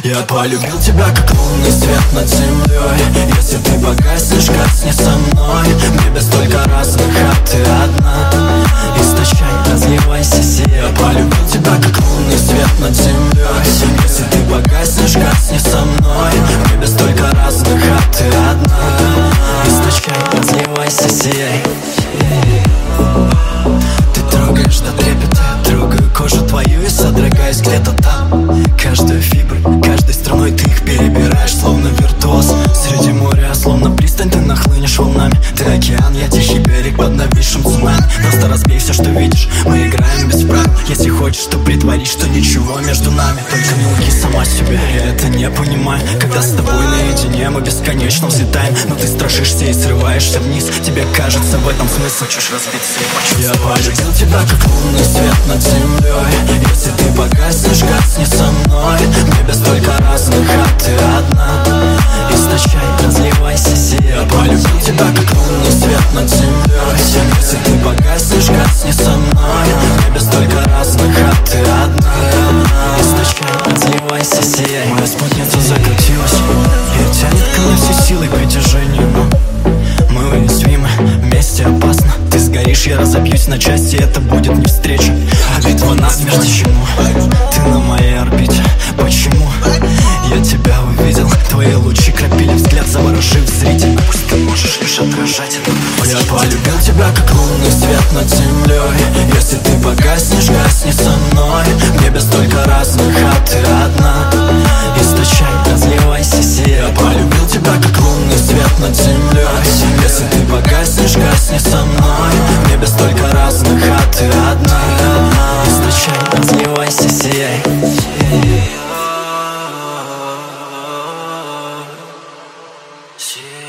Я полюбил тебя, как лунный свет над землей. Если ты погаснешь, гасни со мной. В небе столько разных, а ты одна. Истощай, разливайся, сияй. Я полюбил тебя, как лунный свет над землей. Если ты погаснешь, гасни со мной. В небе столько разных, а ты одна. Истощай, разливайся, сияй. Ты трогаешь до трепета, я трогаю кожу твою и содрогаюсь где-то там. Каждую фибру, каждой струной ты их перебираешь, словно виртуоз. Среди моря, словно пристань, ты нахлынешь волнами. Ты океан, я тихий берег под нависшим цунами. Просто разбей все, что видишь, мы играем без правил. Если хочешь, то притворись, что ничего между нами. Только не лги сама себе, я это не понимаю. Когда с тобой наедине мы бесконечно взлетаем, но ты страшишься и срываешься вниз. Тебе кажется в этом смысл, чушь разбиться и почувствовать. Я полюбил тебя, как лунный свет над землей. Если ты погаснешь, гасни со мной. В небе столько разных, а ты одна. Истощай, разливайся, сияй. Я полюбил тебя, как лунный свет над землей. Если ты погаснешь, гасни со мной. В небе столько разных, а ты одна. Истощай, разливайся, сияй. Моя спутница закрутилась и тянет ко мне всей силой притяжения. Мы уязвимы, вместе опасно. Ты сгоришь, я разобьюсь на части. Это будет не встреча, а битва насмерть. Почему ты на моей орбите? Почему я тебя увидел? Твои лучи крапили взгляд, заворожив зритель. Пусть ты можешь лишь отражать это. Я полюбил тебя, как лунный свет над землей. Если ты погаснешь, гасни со мной. В небе столько разных, а ты одна. Истощай, разливайся, сияй. Я полюбил тебя, как лунный свет над землей. Если ты погаснешь, гасни со мной. В небе столько разных, а ты одна. Истощай, разливайся, сияй. Yeah.